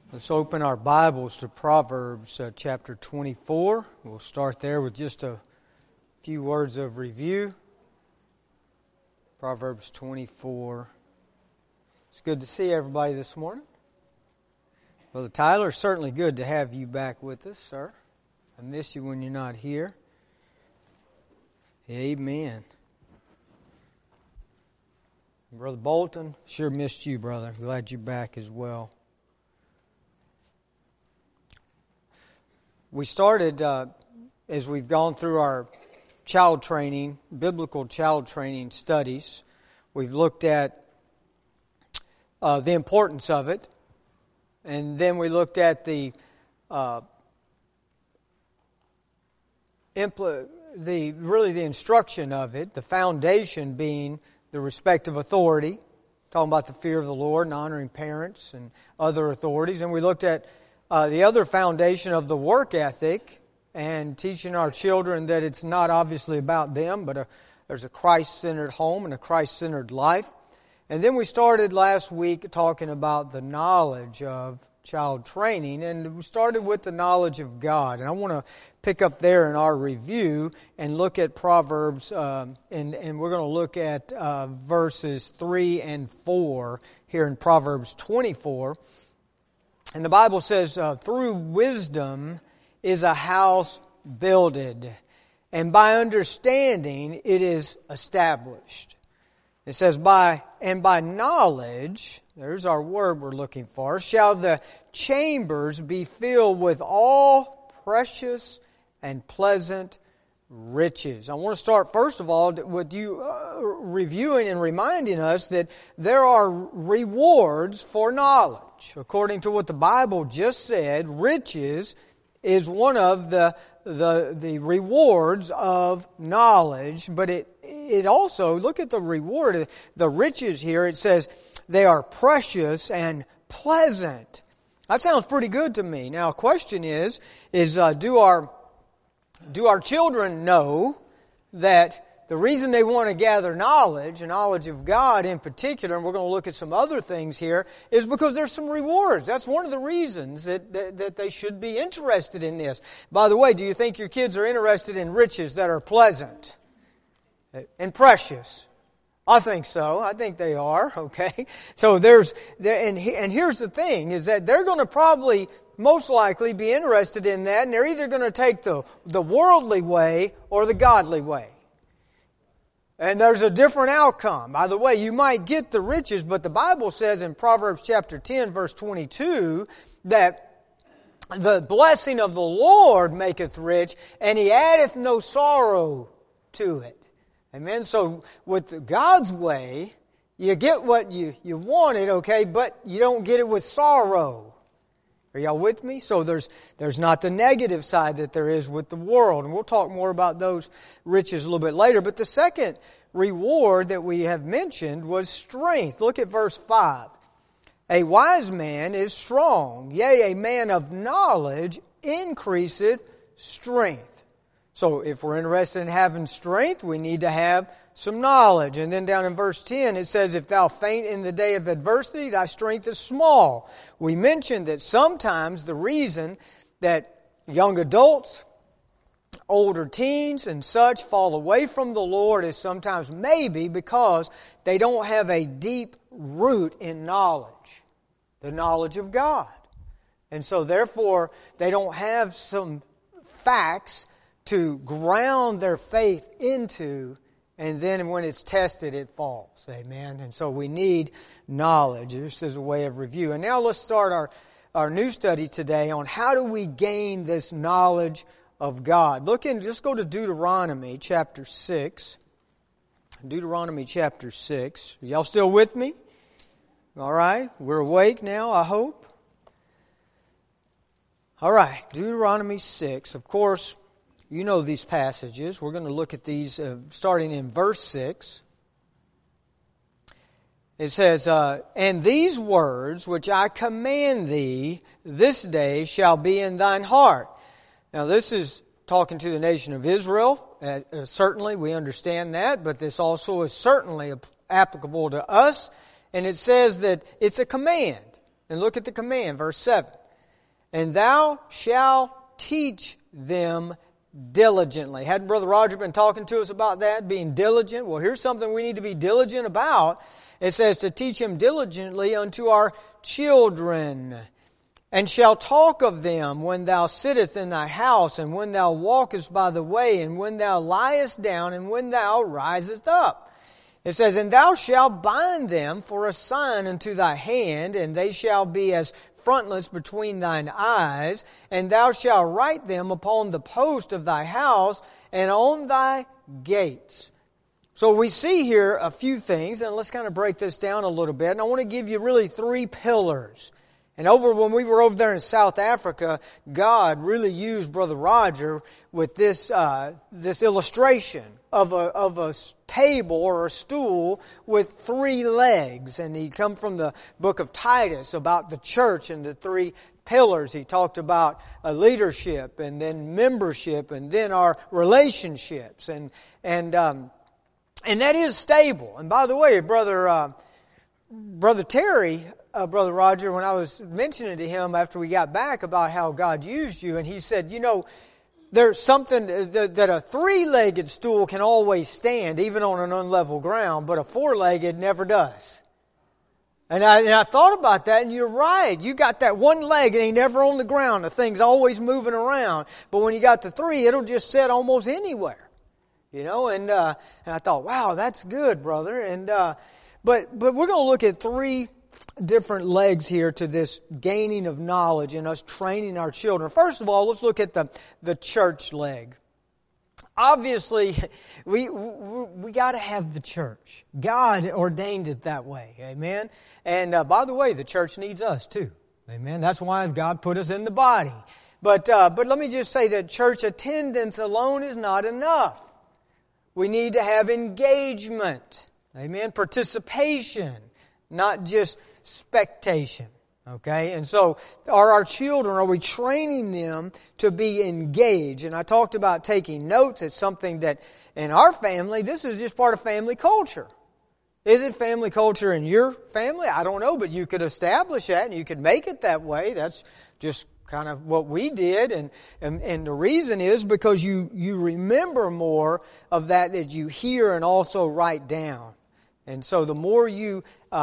Let's open our Bibles to Proverbs chapter 24. We'll start there with just a few words of review. Proverbs 24. It's good to see everybody this morning. Brother Tyler, it's certainly good to have you back with us, sir. I miss you when you're not here. Amen. Brother Bolton, sure missed you, brother. Glad you're back as well. We started, as we've gone through our child training, biblical child training studies, we've looked at the importance of it, and then we looked at the instruction of it, the foundation being the respect of authority, talking about the fear of the Lord and honoring parents and other authorities, and we looked at the other foundation of the work ethic and teaching our children that it's not obviously about them, but there's a Christ-centered home and a Christ-centered life. And then we started last week talking about the knowledge of child training, and we started with the knowledge of God. And I want to pick up there in our review and look at Proverbs, and we're going to look at verses 3 and 4 here in Proverbs 24. And the Bible says, through wisdom is a house builded, and by understanding it is established. It says, by knowledge, there's our word we're looking for, shall the chambers be filled with all precious and pleasant riches. I want to start first of all with you reviewing and reminding us that there are rewards for knowledge. According to what the Bible just said, riches is one of the rewards of knowledge, but it also, look at the reward, the riches here, it says they are precious and pleasant. That sounds pretty good to me. Now, a question is do our children know that the reason they want to gather knowledge, and knowledge of God in particular, and we're going to look at some other things here, is because there's some rewards. That's one of the reasons that they should be interested in this. By the way, do you think your kids are interested in riches that are pleasant and precious? I think so. I think they are, okay? So and here's the thing, is that they're going to probably most likely be interested in that, and they're either going to take the worldly way or the godly way. And there's a different outcome. By the way, you might get the riches, but the Bible says in Proverbs chapter 10, verse 22, that the blessing of the Lord maketh rich, and He addeth no sorrow to it. Amen? So with God's way, you get what you wanted, okay, but you don't get it with sorrow. Are y'all with me? So there's not the negative side that there is with the world. And we'll talk more about those riches a little bit later. But the second reward that we have mentioned was strength. Look at verse 5. A wise man is strong, yea, a man of knowledge increaseth strength. So if we're interested in having strength, we need to have some knowledge. And then down in verse 10 it says, if thou faint in the day of adversity, thy strength is small. We mentioned that sometimes the reason that young adults, older teens and such fall away from the Lord is sometimes maybe because they don't have a deep root in knowledge, the knowledge of God. And so therefore they don't have some facts to ground their faith into, and then when it's tested, it falls. Amen? And so we need knowledge. This is a way of review. And now let's start our new study today on how do we gain this knowledge of God. Just go to Deuteronomy chapter 6. Deuteronomy chapter 6. Are y'all still with me? All right. We're awake now, I hope. All right. Deuteronomy 6. Of course, you know these passages. We're going to look at these starting in verse 6. It says, and these words which I command thee this day shall be in thine heart. Now this is talking to the nation of Israel. Certainly we understand that, but this also is certainly applicable to us. And it says that it's a command. And look at the command, verse 7. And thou shalt teach them diligently. Hadn't Brother Roger been talking to us about that, being diligent? Well, here's something we need to be diligent about. It says to teach him diligently unto our children. And shall talk of them when thou sittest in thy house, and when thou walkest by the way, and when thou liest down, and when thou risest up. It says, and thou shalt bind them for a sign unto thy hand, and they shall be as frontlets between thine eyes, and thou shalt write them upon the post of thy house and on thy gates. So we see here a few things, and let's kind of break this down a little bit. And I want to give you really 3 pillars. And when we were over there in South Africa, God really used Brother Roger with this illustration of a table or a stool with 3 legs. And he come from the book of Titus about the church and the 3 pillars. He talked about leadership and then membership and then our relationships. And that is stable. And by the way, Brother Terry, Brother Roger, when I was mentioning to him after we got back about how God used you, and he said, there's something that a 3-legged stool can always stand, even on an unlevel ground, but a 4-legged never does. And I thought about that, and you're right. You got that one leg, it ain't never on the ground. The thing's always moving around. But when you got the 3, it'll just sit almost anywhere. And I thought, wow, that's good, brother. And but we're going to look at 3 different legs here to this gaining of knowledge and us training our children. First of all, let's look at the church leg. Obviously, we got to have the church. God ordained it that way. Amen. And by the way, the church needs us too. Amen. That's why God put us in the body. But let me just say that church attendance alone is not enough. We need to have engagement. Amen. Participation, not just spectation. Okay? And so, are we training them to be engaged? And I talked about taking notes. It's something that, in our family, this is just part of family culture. Is it family culture in your family? I don't know, but you could establish that and you could make it that way. That's just kind of what we did. And the reason is because you remember more of that you hear and also write down. And so the more you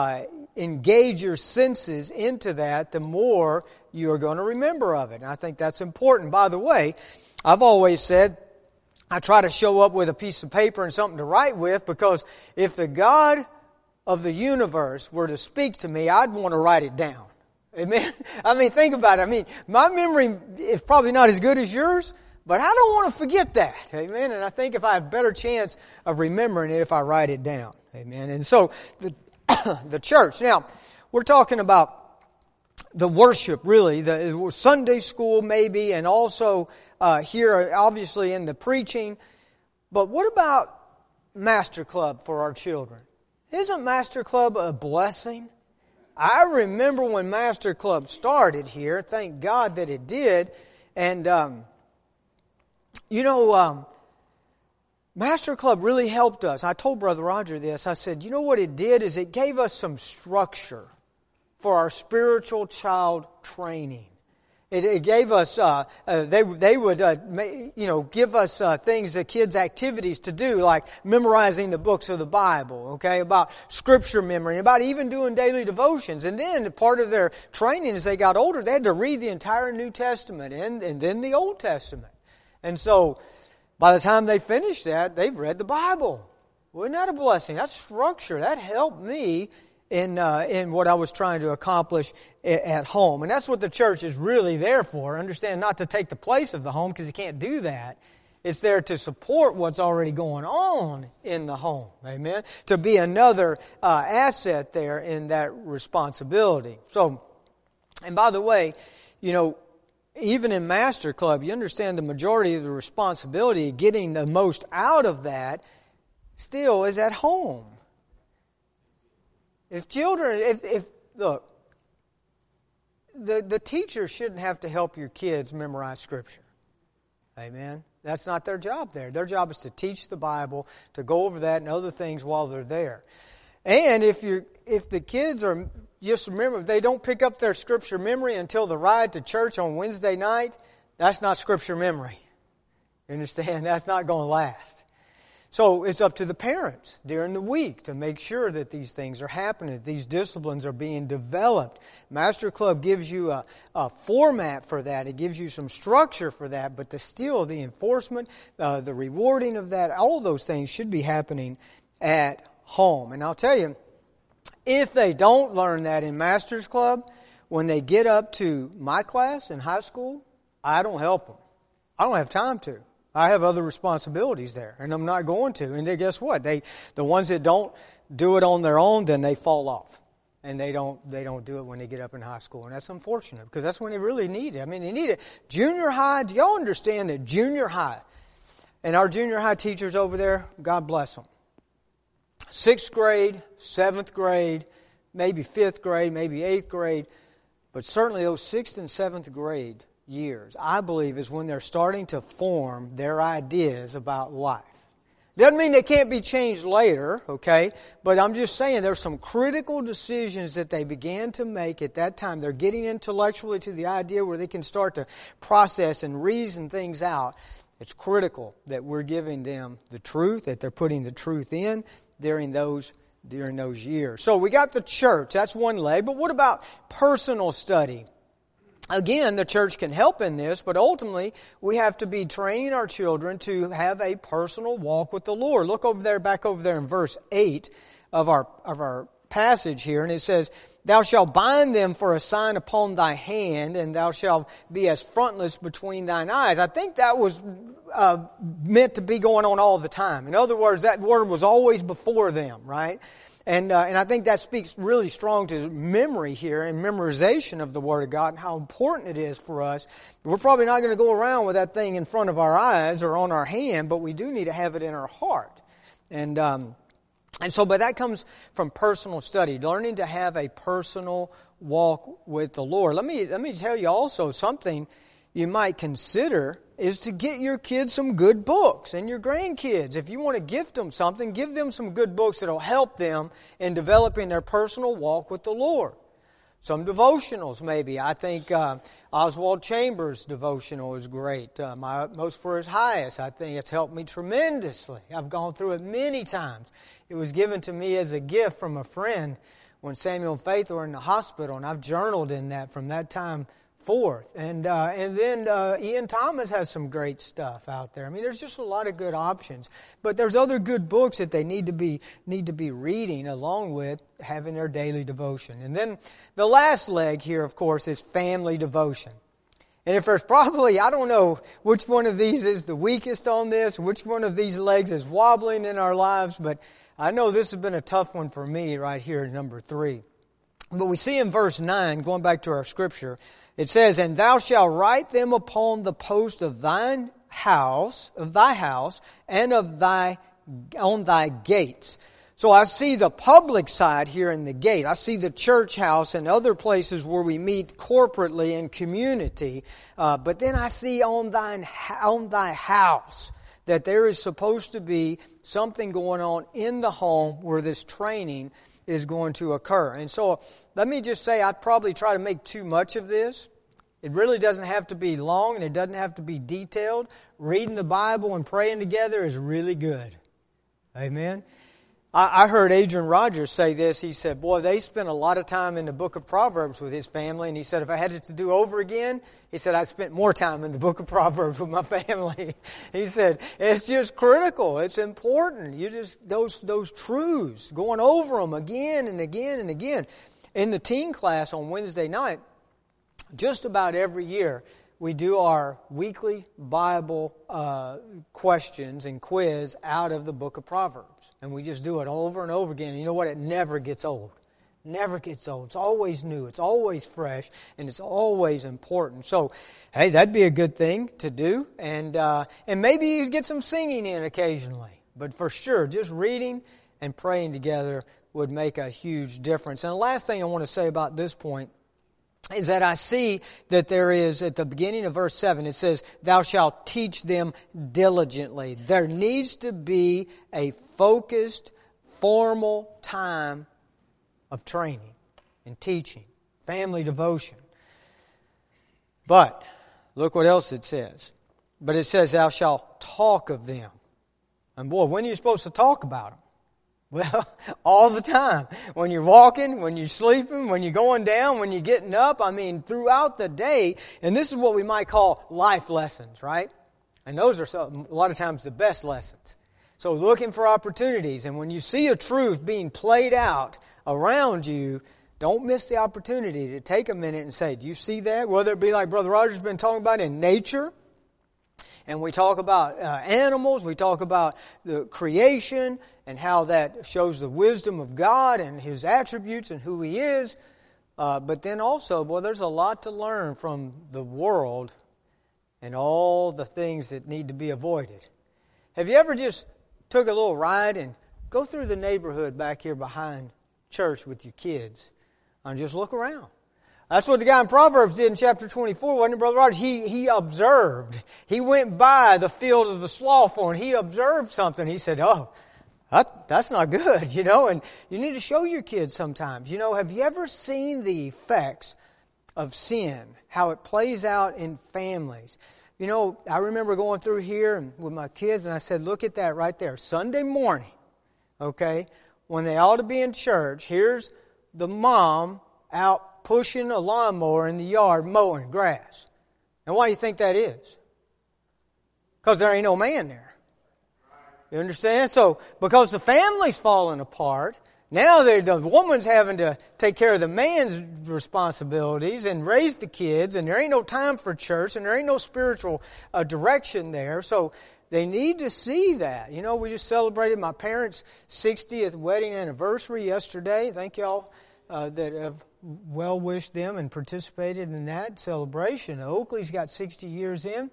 engage your senses into that, the more you're going to remember of it. And I think that's important. By the way, I've always said I try to show up with a piece of paper and something to write with, because if the God of the universe were to speak to me, I'd want to write it down. Amen? I mean, think about it. I mean, my memory is probably not as good as yours, but I don't want to forget that. Amen? And I think if I have a better chance of remembering it if I write it down. Amen? And so, the church. Now, we're talking about the worship, really, the Sunday school maybe, and also here, obviously, in the preaching. But what about Master Club for our children? Isn't Master Club a blessing? I remember when Master Club started here. Thank God that it did. And, Master Club really helped us. I told Brother Roger this. I said, you know what it did is it gave us some structure for our spiritual child training. It gave us, they would give us things, the kids' activities to do, like memorizing the books of the Bible, okay, about scripture memory, about even doing daily devotions. And then part of their training as they got older, they had to read the entire New Testament and then the Old Testament. And so, by the time they finished that, they've read the Bible. Wasn't that a blessing? That structure, that helped me in what I was trying to accomplish at home. And that's what the church is really there for. Understand, not to take the place of the home, because you can't do that. It's there to support what's already going on in the home. Amen? To be another asset there in that responsibility. So, and by the way, even in Master Club, you understand the majority of the responsibility, getting the most out of that, still is at home. If children, look, the teacher shouldn't have to help your kids memorize Scripture. Amen? That's not their job there. Their job is to teach the Bible, to go over that and other things while they're there. And if the kids are, just remember, if they don't pick up their Scripture memory until the ride to church on Wednesday night, that's not Scripture memory. You understand? That's not going to last. So it's up to the parents during the week to make sure that these things are happening, that these disciplines are being developed. Master Club gives you a format for that. It gives you some structure for that, but still the enforcement, the rewarding of that, all of those things should be happening at home. And I'll tell you, if they don't learn that in Master's Club, when they get up to my class in high school, I don't help them. I don't have time to. I have other responsibilities there, and I'm not going to. And then guess what? The ones that don't do it on their own, then they fall off, and they don't do it when they get up in high school, and that's unfortunate because that's when they really need it. I mean, they need it. Junior high. Do y'all understand that junior high, and our junior high teachers over there, God bless them. 6th grade, 7th grade, maybe 5th grade, maybe 8th grade, but certainly those 6th and 7th grade years, I believe, is when they're starting to form their ideas about life. Doesn't mean they can't be changed later, okay? But I'm just saying there's some critical decisions that they began to make at that time. They're getting intellectually to the idea where they can start to process and reason things out. It's critical that we're giving them the truth, that they're putting the truth in during those years. So we got the church. That's one leg. But what about personal study? Again, the church can help in this, but ultimately we have to be training our children to have a personal walk with the Lord. Look back over there in verse 8 of our passage here, and it says, "Thou shalt bind them for a sign upon thy hand, and thou shalt be as frontlets between thine eyes." I think that was meant to be going on all the time. In other words, that word was always before them, right? And I think that speaks really strong to memory here and memorization of the Word of God and how important it is for us. We're probably not going to go around with that thing in front of our eyes or on our hand, but we do need to have it in our heart. But that comes from personal study, learning to have a personal walk with the Lord. Let me tell you also something you might consider is to get your kids some good books, and your grandkids. If you want to gift them something, give them some good books that will help them in developing their personal walk with the Lord. Some devotionals, maybe. I think Oswald Chambers' devotional is great. My Utmost for His Highest. I think it's helped me tremendously. I've gone through it many times. It was given to me as a gift from a friend when Samuel and Faith were in the hospital, and I've journaled in that from that time forth. And then Ian Thomas has some great stuff out there. I mean, there's just a lot of good options. But there's other good books that they need to be reading along with having their daily devotion. And then the last leg here, of course, is family devotion. And if there's probably, I don't know which one of these is the weakest on this, which one of these legs is wobbling in our lives, but I know this has been a tough one for me right here, number 3. But we see in verse 9, going back to our scripture, it says, "And thou shalt write them upon the post of thy house, and on thy gates." So I see the public side here in the gate. I see the church house and other places where we meet corporately in community. But then I see on thy house that there is supposed to be something going on in the home where this training is going to occur. And so let me just say, I'd probably try to make too much of this. It really doesn't have to be long and it doesn't have to be detailed. Reading the Bible and praying together is really good. Amen. I heard Adrian Rogers say this. He said, boy, they spent a lot of time in the book of Proverbs with his family. And he said, if I had it to do over again, he said, I spent more time in the book of Proverbs with my family. He said, it's just critical. It's important. You just, those truths, going over them again and again and again. In the teen class on Wednesday night, just about every year, we do our weekly Bible questions and quiz out of the book of Proverbs. And we just do it over and over again. And you know what? It never gets old. Never gets old. It's always new. It's always fresh. And it's always important. So, hey, that'd be a good thing to do. And maybe you get some singing in occasionally. But for sure, just reading and praying together would make a huge difference. And the last thing I want to say about this point is that I see that there is, at the beginning of verse 7, it says, "Thou shalt teach them diligently." There needs to be a focused, formal time of training. and teaching, family devotion. But, look what else it says. But it says, thou shalt talk of them. And boy, when are you supposed to talk about them? Well, all the time. When you're walking, when you're sleeping, when you're going down, when you're getting up. I mean, throughout the day. And this is what we might call life lessons, right? And those are a lot of times the best lessons. So looking for opportunities. And when you see a truth being played out around you, don't miss the opportunity to take a minute and say, do you see that? Whether it be like Brother Roger's been talking about in nature. And we talk about animals, we talk about the creation and how that shows the wisdom of God and His attributes and who He is. But then also, boy, there's a lot to learn from the world and all the things that need to be avoided. Have you ever just took a little ride and go through the neighborhood back here behind church with your kids and just look around? That's what the guy in Proverbs did in chapter 24, wasn't it, Brother Roger? He observed. He went by the field of the slothful and he observed something. He said, oh, that's not good, you know, and you need to show your kids sometimes. You know, have you ever seen the effects of sin, how it plays out in families? You know, I remember going through here with my kids and I said, look at that right there. Sunday morning, okay, when they ought to be in church, here's the mom out pushing a lawnmower in the yard, mowing grass. And why do you think that is? Because there ain't no man there. You understand? So, because the family's falling apart, now the woman's having to take care of the man's responsibilities and raise the kids, and there ain't no time for church, and there ain't no spiritual direction there. So, they need to see that. You know, we just celebrated my parents' 60th wedding anniversary yesterday. Thank y'all that have well wished them and participated in that celebration. Oakley's got 60 years in.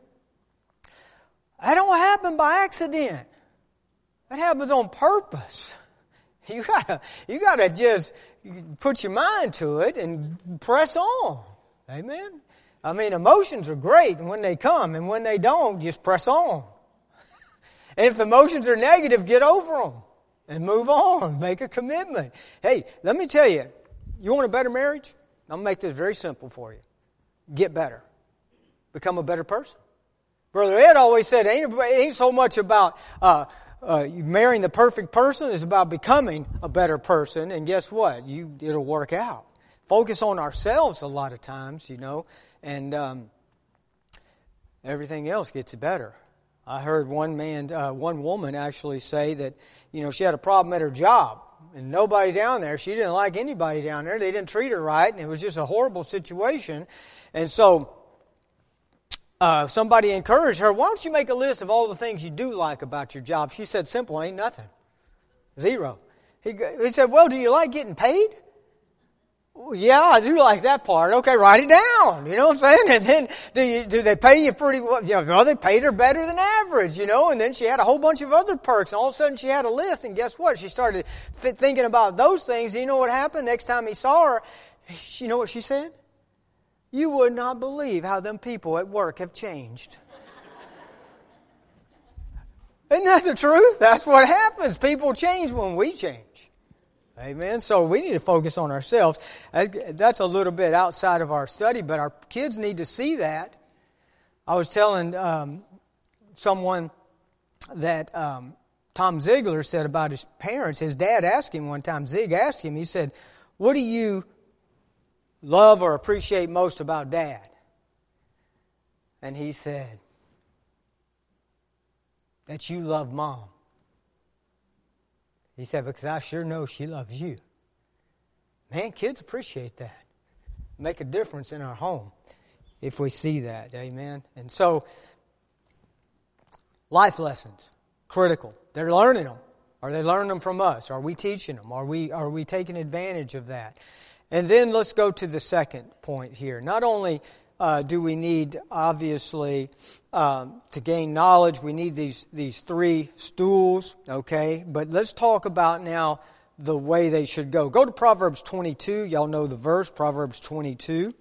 That don't happen by accident. That happens on purpose. You gotta just put your mind to it and press on. Amen. I mean, emotions are great when they come, and when they don't, just press on. And if the emotions are negative, get over them and move on. Make a commitment. Hey, let me tell you. You want a better marriage? I'm going to make this very simple for you. Get better. Become a better person. Brother Ed always said, it ain't so much about marrying the perfect person. It's about becoming a better person. And guess what? It'll work out. Focus on ourselves a lot of times, you know, and everything else gets better. I heard one woman actually say that, you know, she had a problem at her job. And nobody down there, she didn't like anybody down there. They didn't treat her right, and it was just a horrible situation. And so somebody encouraged her, why don't you make a list of all the things you do like about your job? She said, simple, ain't nothing. Zero. He said, well, do you like getting paid? Well, yeah, I do like that part. Okay, write it down. You know what I'm saying? And then do they pay you pretty well? You know, well, they paid her better than average, you know, and then she had a whole bunch of other perks, and all of a sudden she had a list, and guess what? She started thinking about those things. Do you know what happened? Next time he saw her, you know what she said? You would not believe how them people at work have changed. Isn't that the truth? That's what happens. People change when we change. Amen. So we need to focus on ourselves. That's a little bit outside of our study, but our kids need to see that. I was telling someone that Tom Ziegler said about his parents. His dad asked him one time, Zig asked him, he said, what do you love or appreciate most about Dad? And he said, that you love Mom. He said, because I sure know she loves you. Man, kids appreciate that. Make a difference in our home if we see that. Amen. And so, life lessons, critical. They're learning them. Are they learning them from us? Are we teaching them? Are we taking advantage of that? And then let's go to the second point here. Not only do we need, obviously, to gain knowledge, we need these three stools, okay? But let's talk about now the way they should go. Go to Proverbs 22. Y'all know the verse, Proverbs 22.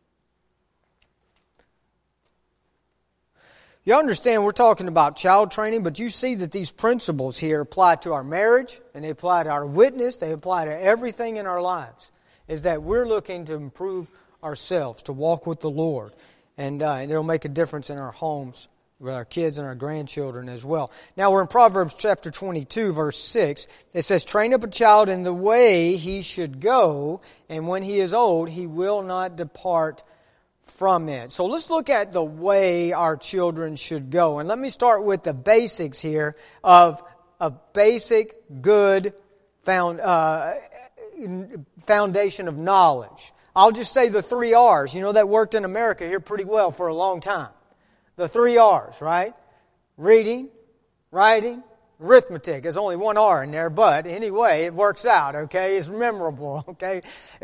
You understand we're talking about child training, but you see that these principles here apply to our marriage, and they apply to our witness, they apply to everything in our lives. is that we're looking to improve ourselves, to walk with the Lord. And it'll make a difference in our homes, with our kids and our grandchildren as well. Now we're in Proverbs chapter 22, verse 6. It says, train up a child in the way he should go, and when he is old, he will not depart from it. So let's look at the way our children should go. And let me start with the basics here of a basic, good foundation of knowledge. I'll just say the 3 R's. You know, that worked in America here pretty well for a long time. The 3 R's, right? Reading, writing, arithmetic. There's only 1 R in there, but anyway, it works out, okay? It's memorable, okay?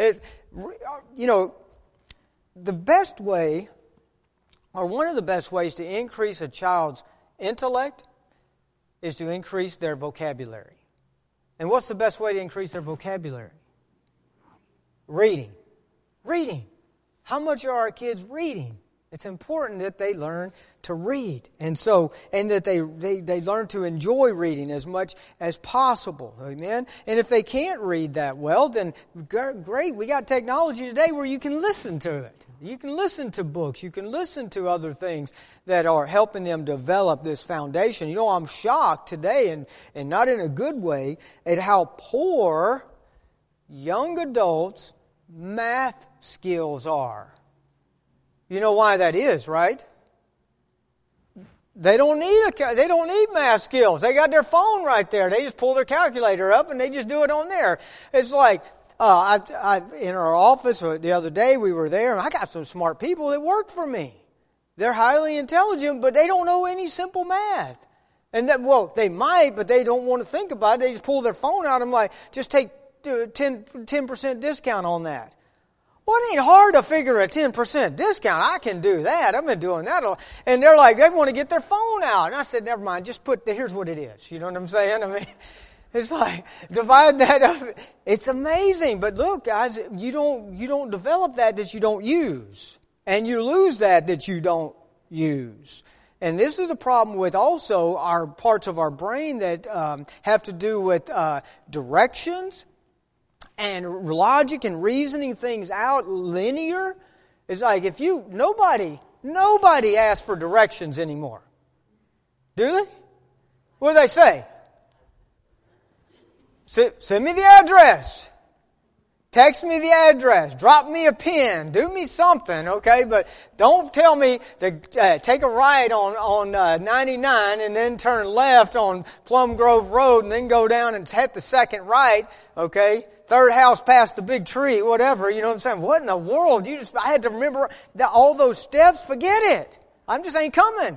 The best way, or one of the best ways to increase a child's intellect is to increase their vocabulary. And what's the best way to increase their vocabulary? Reading. Reading. How much are our kids reading? It's important that they learn to read. And that they learn to enjoy reading as much as possible. Amen? And if they can't read that well, then great. We got technology today where you can listen to it. You can listen to books. You can listen to other things that are helping them develop this foundation. You know, I'm shocked today, and not in a good way, at how poor young adults' math skills are. You know why that is, right? They don't need math skills. They got their phone right there. They just pull their calculator up and they just do it on there. It's like in our office the other day we were there, and I got some smart people that work for me. They're highly intelligent, but they don't know any simple math. And they might, but they don't want to think about it. They just pull their phone out. I'm like, just take 10% discount on that. Well, it ain't hard to figure a 10% discount. I can do that. I've been doing that a lot. And they're like, they want to get their phone out. And I said, never mind, just here's what it is. You know what I'm saying? I mean, it's like, divide that up. It's amazing. But look, guys, you don't develop that you don't use. And you lose that you don't use. And this is a problem with also our parts of our brain that have to do with directions and logic and reasoning things out linear. It's like nobody asks for directions anymore. Do they? What do they say? Send me the address. Text me the address. Drop me a pin. Do me something, okay? But don't tell me to take a right on 99 and then turn left on Plum Grove Road and then go down and hit the second right, okay? 3rd house past the big tree, whatever. You know what I'm saying? What in the world? I had to remember all those steps. Forget it. I just ain't coming.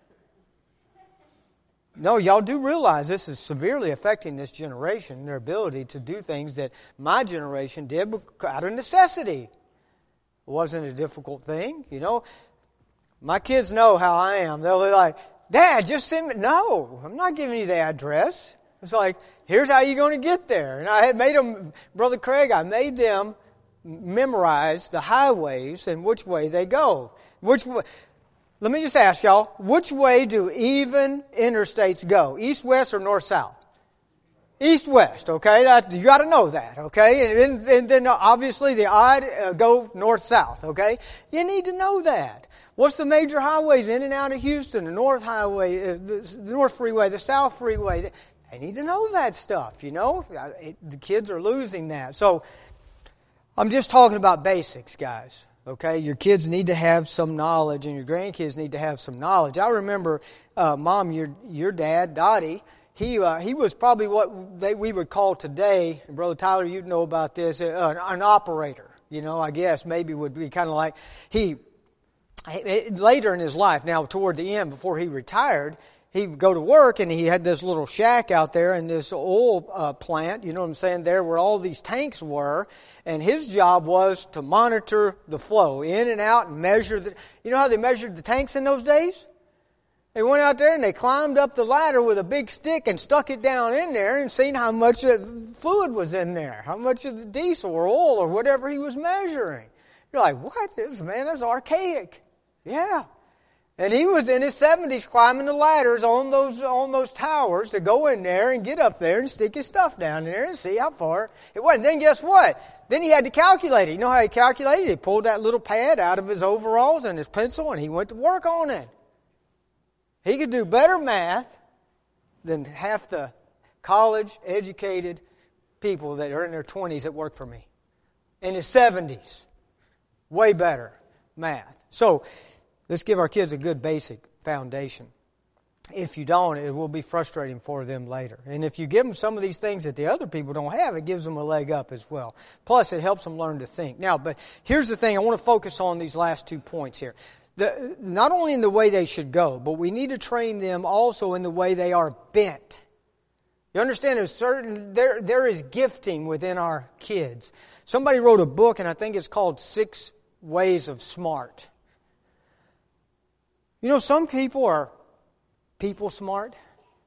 No, y'all do realize this is severely affecting this generation, their ability to do things that my generation did out of necessity. It wasn't a difficult thing, you know. My kids know how I am. They'll be like, Dad, just send me. No, I'm not giving you the address. It's like, here's how you're going to get there. And I had made them, Brother Craig, I made them memorize the highways and which way they go. Let me just ask y'all, which way do even interstates go? East, west, or north, south? East, west, okay? You got to know that, okay? And then obviously the odd go north, south, okay? You need to know that. What's the major highways in and out of Houston? The North Highway, the North Freeway, the South Freeway. They need to know that stuff, you know? The kids are losing that. So I'm just talking about basics, guys. Okay, your kids need to have some knowledge, and your grandkids need to have some knowledge. I remember, Mom, your dad, Dottie. He was probably what we would call today, and Brother Tyler, you'd know about this, an operator. You know, I guess maybe would be kind of like later in his life. Now, toward the end, before he retired, he would go to work, and he had this little shack out there in this oil plant, you know what I'm saying, there where all these tanks were. And his job was to monitor the flow in and out and measure you know how they measured the tanks in those days? They went out there and they climbed up the ladder with a big stick and stuck it down in there and seen how much fluid was in there, how much of the diesel or oil or whatever he was measuring. You're like, what? Man, that's archaic. Yeah. And he was in his 70s climbing the ladders on those towers to go in there and get up there and stick his stuff down there and see how far it went. And then guess what? Then he had to calculate it. You know how he calculated it? He pulled that little pad out of his overalls and his pencil and he went to work on it. He could do better math than half the college-educated people that are in their 20s that work for me. In his 70s. Way better math. So, let's give our kids a good basic foundation. If you don't, it will be frustrating for them later. And if you give them some of these things that the other people don't have, it gives them a leg up as well. Plus, it helps them learn to think. Now, but here's the thing. I want to focus on these last 2 points here. Not only in the way they should go, but we need to train them also in the way they are bent. You understand there is gifting within our kids. Somebody wrote a book, and I think it's called 6 Ways of Smart. You know, some people are people smart.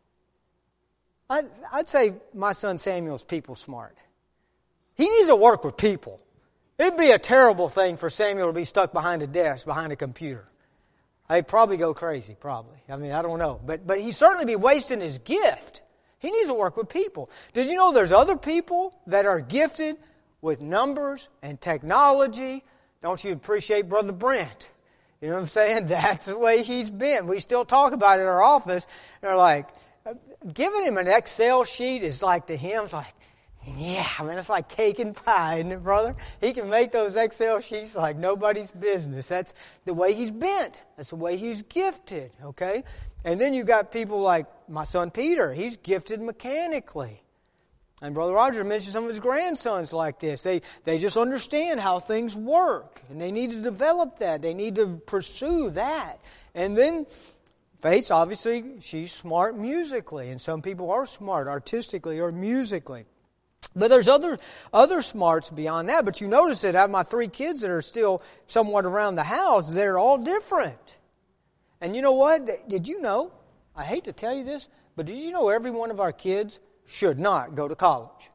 I'd say my son Samuel's people smart. He needs to work with people. It'd be a terrible thing for Samuel to be stuck behind a desk, behind a computer. He'd probably go crazy, probably. I mean, I don't know. But he'd certainly be wasting his gift. He needs to work with people. Did you know there's other people that are gifted with numbers and technology? Don't you appreciate Brother Brent? You know what I'm saying? That's the way he's been. We still talk about it in our office. They're like, giving him an Excel sheet is like, to him, it's like, yeah, I mean, it's like cake and pie, isn't it, brother? He can make those Excel sheets like nobody's business. That's the way he's bent. That's the way he's gifted, okay? And then you got people like my son Peter. He's gifted mechanically. And Brother Roger mentioned some of his grandsons like this. They just understand how things work. And they need to develop that. They need to pursue that. And then Faith, obviously, she's smart musically. And some people are smart artistically or musically. But there's other smarts beyond that. But you notice that I have my 3 kids that are still somewhat around the house. They're all different. And you know what? Did you know? I hate to tell you this, but did you know every one of our kids should not go to college?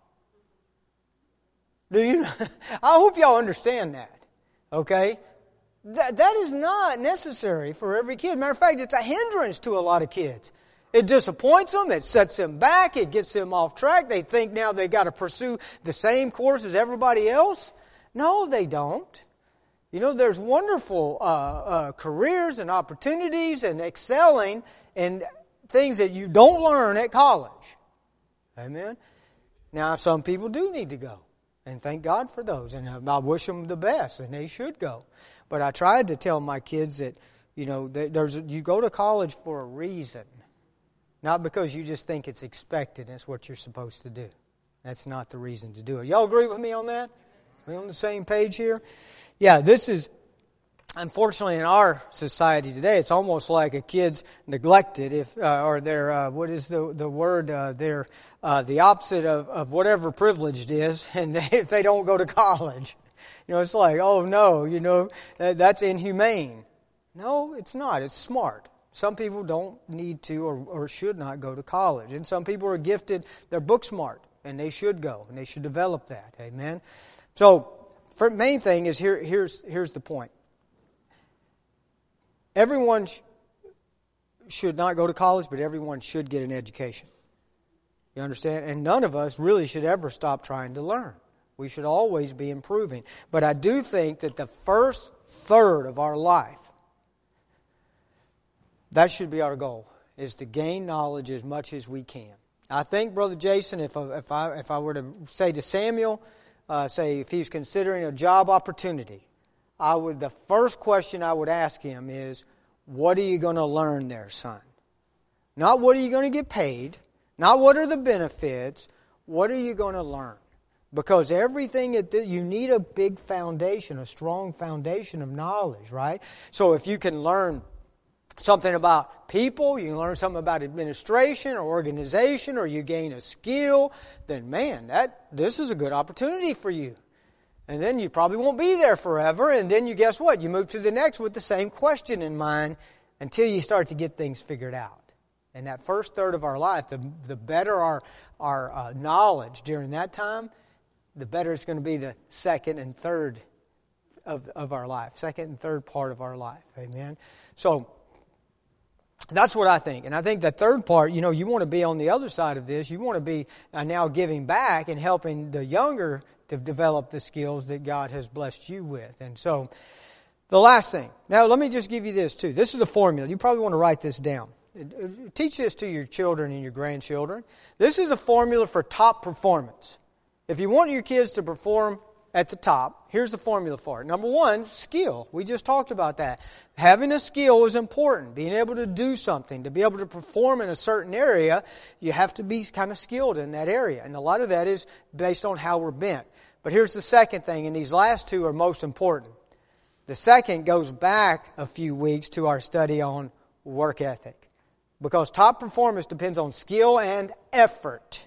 Do you? I hope y'all understand that. Okay? That is not necessary for every kid. Matter of fact, it's a hindrance to a lot of kids. It disappoints them. It sets them back. It gets them off track. They think now they got to pursue the same course as everybody else. No, they don't. You know, there's wonderful careers and opportunities and excelling in things that you don't learn at college. Amen? Now, some people do need to go. And thank God for those. And I wish them the best. And they should go. But I tried to tell my kids that, you know, you go to college for a reason. Not because you just think it's expected. That's what you're supposed to do. That's not the reason to do it. Y'all agree with me on that? Are we on the same page here? Yeah, this is, unfortunately, in our society today, it's almost like a kid's neglected or they're, what is the word? They're the opposite of whatever privileged is, and if they don't go to college. You know, it's like, oh no, you know, that's inhumane. No, it's not. It's smart. Some people don't need to or should not go to college. And some people are gifted, they're book smart, and they should go, and they should develop that. Amen? So, main thing is, here's the point. Everyone should not go to college, but everyone should get an education. You understand? And none of us really should ever stop trying to learn. We should always be improving. But I do think that the first third of our life, that should be our goal, is to gain knowledge as much as we can. I think, Brother Jason, if I were to say to Samuel, say if he's considering a job opportunity, the first question I would ask him is, what are you going to learn there, son? Not what are you going to get paid, not what are the benefits, what are you going to learn? Because everything, you need a big foundation, a strong foundation of knowledge, right? So if you can learn something about people, you can learn something about administration or organization, or you gain a skill, then man, this is a good opportunity for you. And then you probably won't be there forever, and then you guess what? You move to the next with the same question in mind until you start to get things figured out. And that first third of our life, the better our knowledge during that time, the better it's going to be the second and third of our life, second and third part of our life. Amen? So, That's what I think. And I think that third part, you want to be on the other side of this. You want to be now giving back and helping the younger to develop the skills that God has blessed you with. And so, the last thing. Now, let me just give you this too. This is the formula. You probably want to write this down. Teach this to your children and your grandchildren. This is a formula for top performance. If you want your kids to perform at the top, here's the formula for it. Number one, skill. We just talked about that. Having a skill is important. Being able to do something, to be able to perform in a certain area, you have to be kind of skilled in that area. And a lot of that is based on how we're bent. But here's the second thing, and these last two are most important. The second goes back a few weeks to our study on work ethic. Because top performance depends on skill and effort.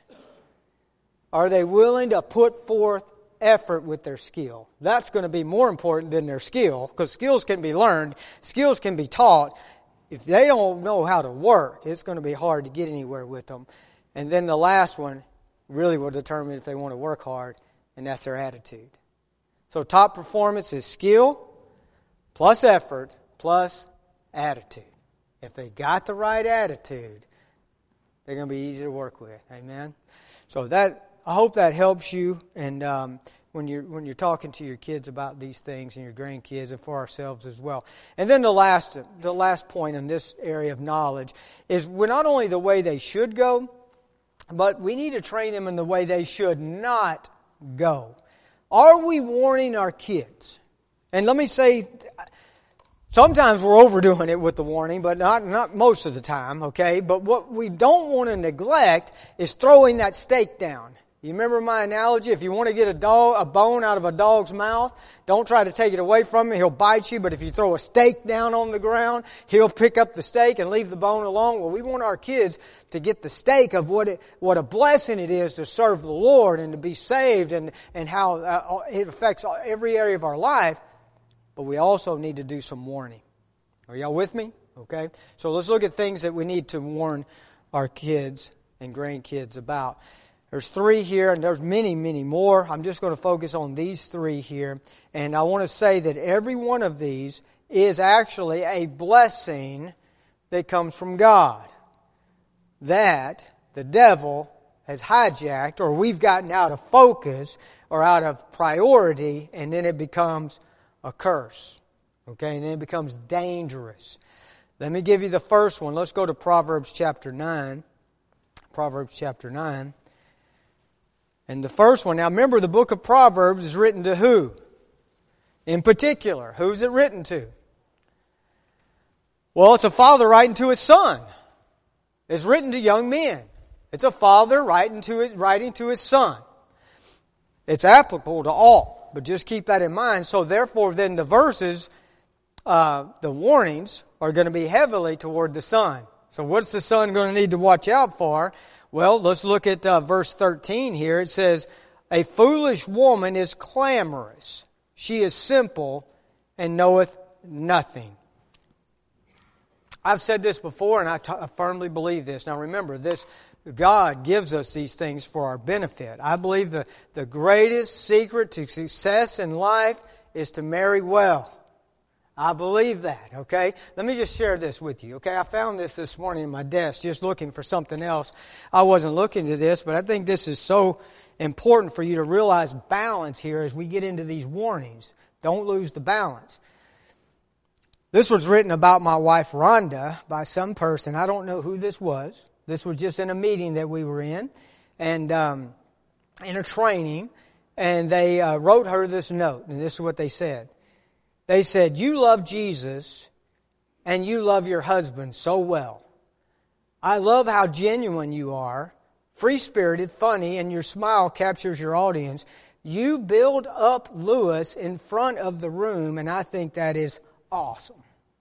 Are they willing to put forth effort with their skill? That's going to be more important than their skill, because skills can be learned, skills can be taught. If they don't know how to work, it's going to be hard to get anywhere with them. And then the last one really will determine if they want to work hard, and that's their attitude. So top performance is skill plus effort plus attitude. If they got the right attitude, they're going to be easy to work with. Amen. So I hope that helps you, and when you're talking to your kids about these things and your grandkids, and for ourselves as well. And then the last point in this area of knowledge is we're not only the way they should go, but we need to train them in the way they should not go. Are we warning our kids? And let me say, sometimes we're overdoing it with the warning, but not most of the time, okay? But what we don't want to neglect is throwing that steak down. You remember my analogy? If you want to get a bone out of a dog's mouth, don't try to take it away from him. He'll bite you. But if you throw a steak down on the ground, he'll pick up the steak and leave the bone alone. Well, we want our kids to get the steak of what a blessing it is to serve the Lord and to be saved, and how it affects every area of our life. But we also need to do some warning. Are y'all with me? Okay. So let's look at things that we need to warn our kids and grandkids about. There's 3 here, and there's many, many more. I'm just going to focus on these 3 here. And I want to say that every one of these is actually a blessing that comes from God. That the devil has hijacked, or we've gotten out of focus, or out of priority, and then it becomes a curse. Okay, and then it becomes dangerous. Let me give you the first one. Let's go to Proverbs chapter 9. Proverbs chapter 9. And the first one, now remember, the book of Proverbs is written to who? In particular, who's it written to? Well, it's a father writing to his son. It's written to young men. It's a father writing to his son. It's applicable to all, but just keep that in mind. So therefore, then the verses, the warnings are going to be heavily toward the son. So what's the son going to need to watch out for? Well, let's look at verse 13 here. It says, "A foolish woman is clamorous. She is simple and knoweth nothing." I've said this before, and I firmly believe this. Now remember, God gives us these things for our benefit. I believe the greatest secret to success in life is to marry well. I believe that, okay? Let me just share this with you, okay? I found this morning in my desk just looking for something else. I wasn't looking to this, but I think this is so important for you to realize balance here as we get into these warnings. Don't lose the balance. This was written about my wife Rhonda by some person. I don't know who this was. This was just in a meeting that we were in, and in a training, and they wrote her this note, and this is what they said. They said, "You love Jesus and you love your husband so well. I love how genuine you are, free-spirited, funny, and your smile captures your audience. You build up Lewis in front of the room, and I think that is awesome."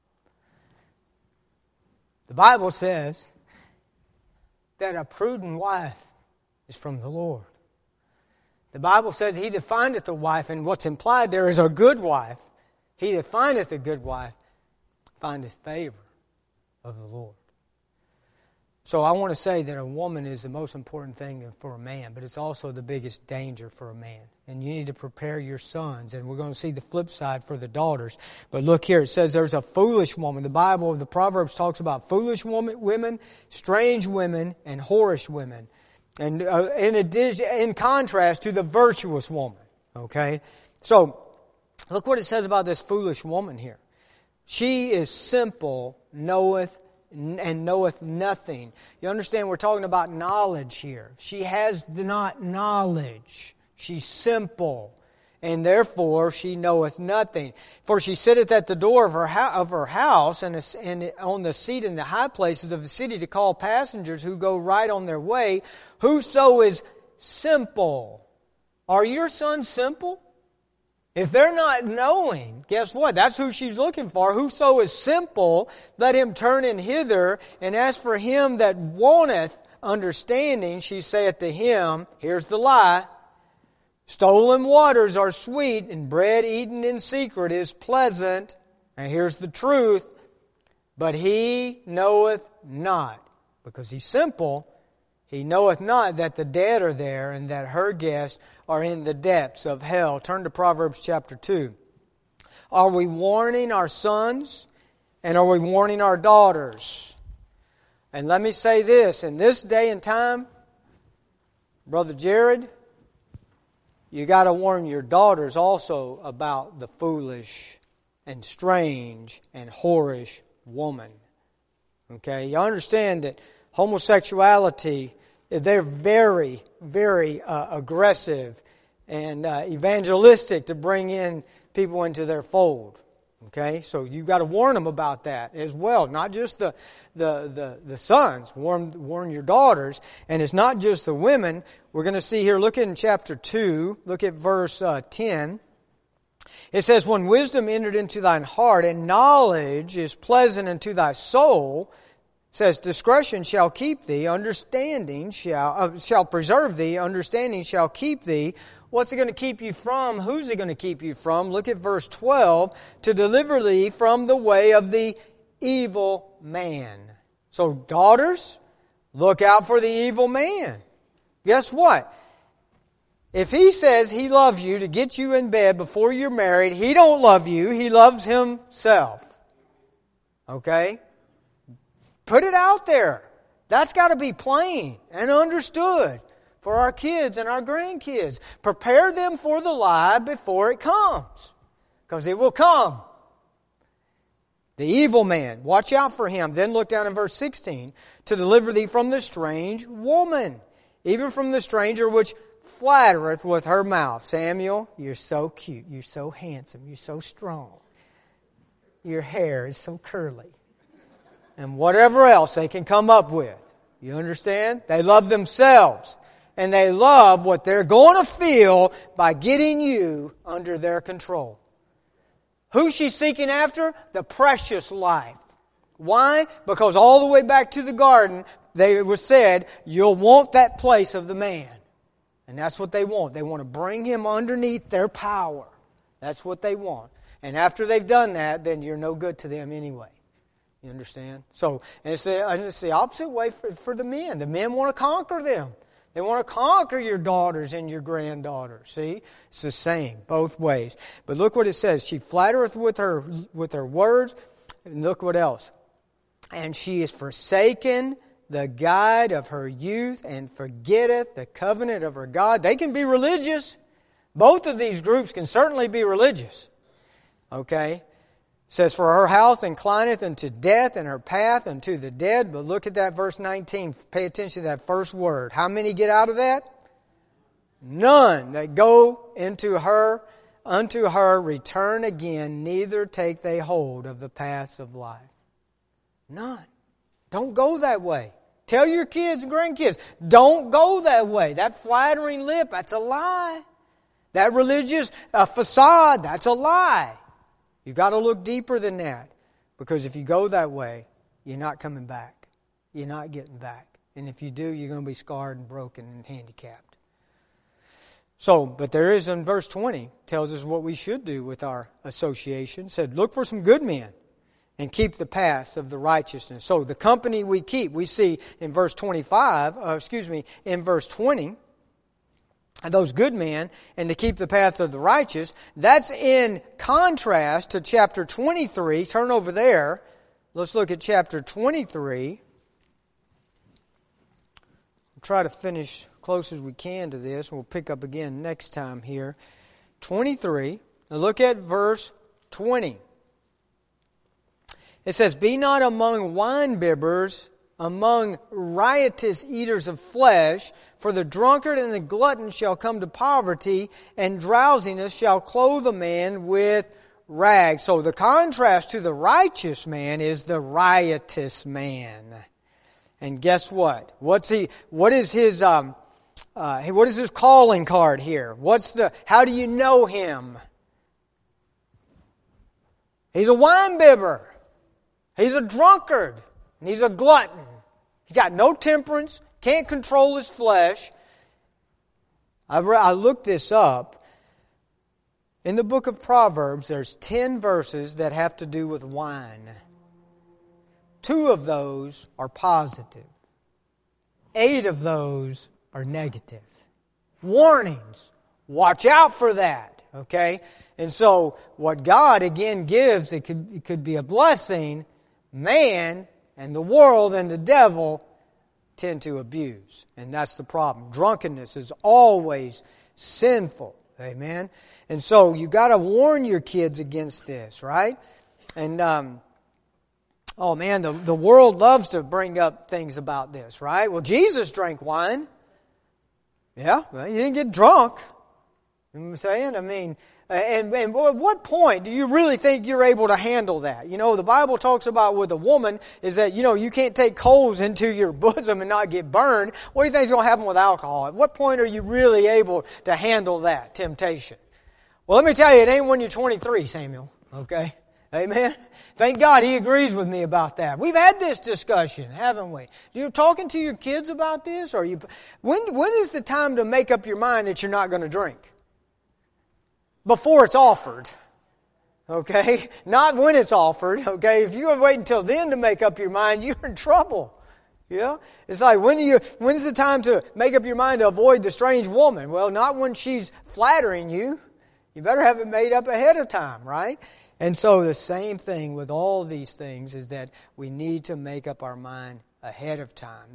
The Bible says that a prudent wife is from the Lord. The Bible says, "He that findeth a wife," and what's implied there is a good wife. "He that findeth a good wife findeth favor of the Lord." So I want to say that a woman is the most important thing for a man, but it's also the biggest danger for a man. And you need to prepare your sons. And we're going to see the flip side for the daughters. But look here, it says there's a foolish woman. The Bible, the Proverbs talks about foolish women, strange women, and whorish women. And in contrast to the virtuous woman. Okay? So, look what it says about this foolish woman here. She is simple, knoweth nothing. You understand, we're talking about knowledge here. She has not knowledge. She's simple, and therefore she knoweth nothing. For she sitteth at the door of her house, and on the seat in the high places of the city to call passengers who go right on their way. Whoso is simple. Are your sons simple? If they're not knowing, guess what? That's who she's looking for. Whoso is simple, let him turn in hither. And as for him that wanteth understanding, she saith to him, here's the lie, stolen waters are sweet, and bread eaten in secret is pleasant. And here's the truth, but he knoweth not, because he's simple, he knoweth not that the dead are there, and that her guests are in the depths of hell. Turn to Proverbs chapter 2. Are we warning our sons, and are we warning our daughters? And let me say this, in this day and time, Brother Jared, you got to warn your daughters also about the foolish and strange and whorish woman. Okay, you understand that homosexuality, they're very, very aggressive and evangelistic to bring in people into their fold. Okay, so you've got to warn them about that as well. Not just the sons, warn your daughters. And it's not just the women. We're going to see here, look in chapter 2, look at verse 10. It says, when wisdom entered into thine heart, and knowledge is pleasant unto thy soul, says, discretion shall keep thee, understanding shall preserve thee, understanding shall keep thee. What's it going to keep you from? Who's it going to keep you from? Look at verse 12. To deliver thee from the way of the evil man. So, daughters, look out for the evil man. Guess what? If he says he loves you to get you in bed before you're married, he don't love you. He loves himself. Okay? Put it out there. That's got to be plain and understood for our kids and our grandkids. Prepare them for the lie before it comes, because it will come. The evil man, watch out for him. Then look down in verse 16. To deliver thee from the strange woman, even from the stranger which flattereth with her mouth. Samuel, you're so cute. You're so handsome. You're so strong. Your hair is so curly. And whatever else they can come up with. You understand? They love themselves. And they love what they're going to feel by getting you under their control. Who's she seeking after? The precious life. Why? Because all the way back to the garden, it was said, you'll want that place of the man. And that's what they want. They want to bring him underneath their power. That's what they want. And after they've done that, then you're no good to them anyway. You understand? So, and it's the opposite way for the men. The men want to conquer them. They want to conquer your daughters and your granddaughters. See? It's the same, both ways. But look what it says. She flattereth with her words. And look what else. And she is forsaken the guide of her youth, and forgetteth the covenant of her God. They can be religious. Both of these groups can certainly be religious. Okay? It says, for her house inclineth unto death, and her path unto the dead. But look at that verse 19. Pay attention to that first word. How many get out of that? None that go unto her return again, neither take they hold of the paths of life. None. Don't go that way. Tell your kids and grandkids, don't go that way. That flattering lip, that's a lie. That religious facade, that's a lie. You've got to look deeper than that. Because if you go that way, you're not coming back. You're not getting back. And if you do, you're going to be scarred and broken and handicapped. So, but there is in verse 20, tells us what we should do with our association. It said, look for some good men. and keep the paths of the righteousness. So the company we keep, we see in verse 20, those good men, and to keep the path of the righteous. That's in contrast to chapter 23. Turn over there. Let's look at chapter 23. We'll try to finish close as we can to this. We'll pick up again next time here. 23. Now look at verse 20. It says, "Be not among winebibbers, among riotous eaters of flesh, for the drunkard and the glutton shall come to poverty, and drowsiness shall clothe a man with rags." So the contrast to the righteous man is the riotous man. And guess what? What is his calling card here? How do you know him? He's a winebibber. He's a drunkard. And he's a glutton. He's got no temperance, can't control his flesh. I looked this up. In the book of Proverbs, there's 10 verses that have to do with wine. 2 of those are positive. 8 of those are negative. Warnings. Watch out for that. Okay? And so, what God again gives, it could be a blessing. Man and the world and the devil tend to abuse. And that's the problem. Drunkenness is always sinful. Amen? And so you got to warn your kids against this, right? And, the world loves to bring up things about this, right? Well, Jesus drank wine. Yeah, well, you didn't get drunk. You know what I'm saying? I mean, and at what point do you really think you're able to handle that? You know, the Bible talks about with a woman is that, you can't take coals into your bosom and not get burned. What do you think is going to happen with alcohol? At what point are you really able to handle that temptation? Well, let me tell you, it ain't when you're 23, Samuel. Okay? Amen? Thank God He agrees with me about that. We've had this discussion, haven't we? You're talking to your kids about this? Or when is the time to make up your mind that you're not going to drink? Before it's offered. Okay? Not when it's offered. Okay? If you wait until then to make up your mind, you're in trouble. You know? It's like, when's the time to make up your mind to avoid the strange woman? Well, not when she's flattering you. You better have it made up ahead of time, right? And so the same thing with all these things is that we need to make up our mind ahead of time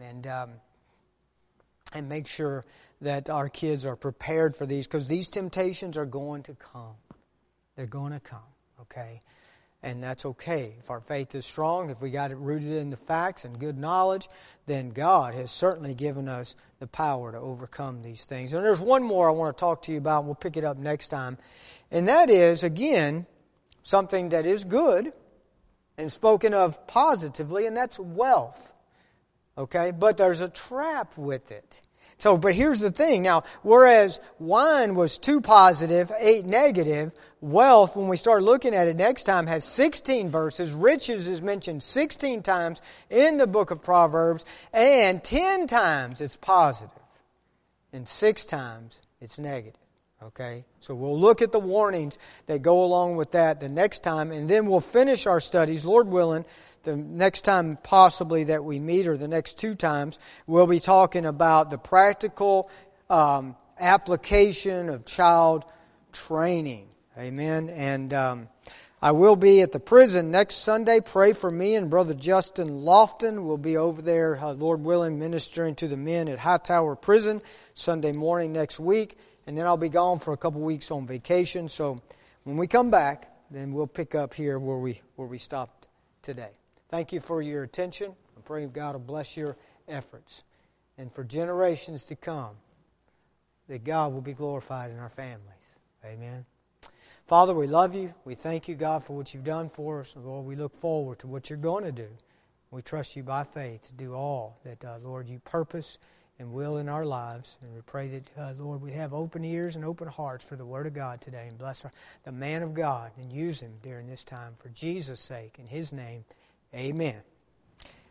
and make sure that our kids are prepared for these, because these temptations are going to come. They're going to come, okay? And that's okay. If our faith is strong, if we got it rooted in the facts and good knowledge, then God has certainly given us the power to overcome these things. And there's one more I want to talk to you about, and we'll pick it up next time. And that is, again, something that is good and spoken of positively, and that's wealth. Okay? But there's a trap with it. So, but here's the thing. Now, whereas wine was 2 positive, 8 negative, wealth, when we start looking at it next time, has 16 verses. Riches is mentioned 16 times in the book of Proverbs, and 10 times it's positive, and 6 times it's negative. Okay? So we'll look at the warnings that go along with that the next time, and then we'll finish our studies, Lord willing, the next time possibly that we meet, or the next 2 times, we'll be talking about the practical application of child training. Amen. And I will be at the prison next Sunday. Pray for me and Brother Justin Lofton. We'll be over there, Lord willing, ministering to the men at Hightower Prison Sunday morning next week. And then I'll be gone for a couple weeks on vacation. So when we come back, then we'll pick up here where we stopped today. Thank you for your attention. I pray God will bless your efforts. And for generations to come, that God will be glorified in our families. Amen. Father, we love you. We thank you, God, for what you've done for us. And Lord, we look forward to what you're going to do. We trust you by faith to do all that, Lord, you purpose and will in our lives. And we pray that, Lord, we have open ears and open hearts for the Word of God today. And bless the man of God and use him during this time for Jesus' sake. In His name, amen.